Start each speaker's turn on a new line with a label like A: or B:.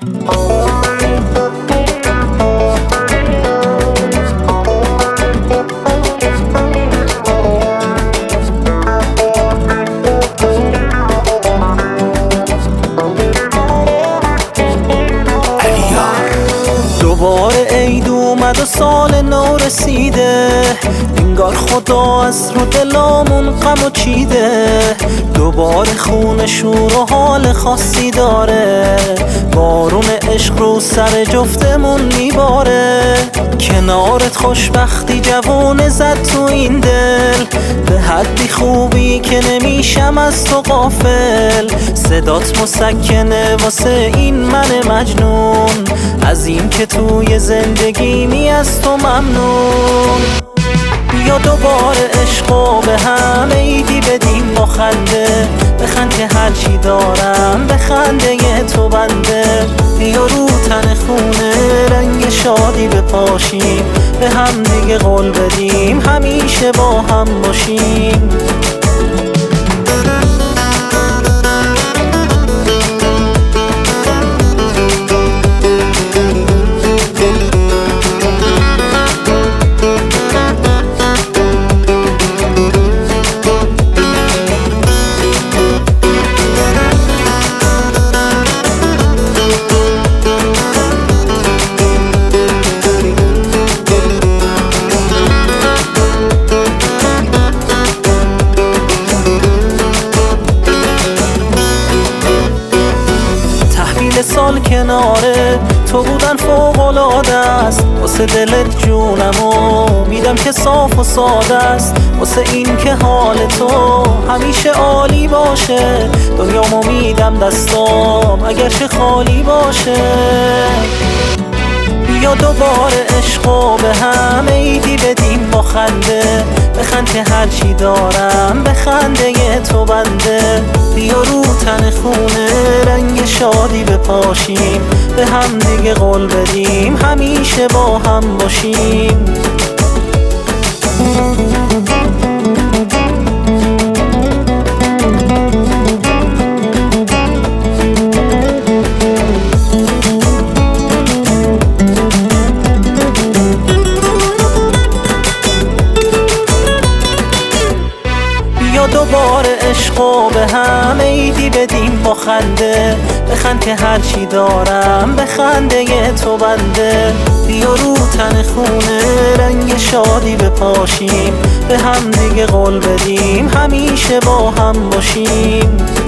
A: دوباره عید اومد و سال نو رسیده، انگار خدا از رو دلامون غمو چیده. دوباره خون شور و حال خاصی داره، بارون عشق رو سر جفتمون میباره. کنارت خوشبختی جوونه زد تو این دل، به حدی خوبی که نمیشم از تو غافل. صدات مسکنه واسه این من مجنون، از این که توی زندگیمی از تو ممنون. بیا دوباره عشقو به هم عیدی بدیم با خنده، بخند که هرچی دارم به خنده تو بنده. بیا رو تن خونه رنگ شادی بپاشیم، به هم دیگه قول بدیم همیشه با هم باشیم. سال کناره تو بودن فوق‌العاده است، واسه دلت جونمو میدم که صاف و ساده است. واسه این که حال تو همیشه عالی باشه، دنیامو میدم دستام اگرچه خالی باشه. بیا دوباره عشقو به هم عیدی بدیم با خنده، بخند که هرچی دارم به خنده تو بنده. بیا رو تن خونه رنگ شادی بپاشیم، به هم دیگه قول بدیم همیشه با هم باشیم. دوباره عشقو به هم عیدی بدیم با خنده، بخند که هرچی دارم به خنده تو بنده. بیا رو تن خونه رنگ شادی بپاشیم، به هم دیگه قول بدیم همیشه با هم باشیم.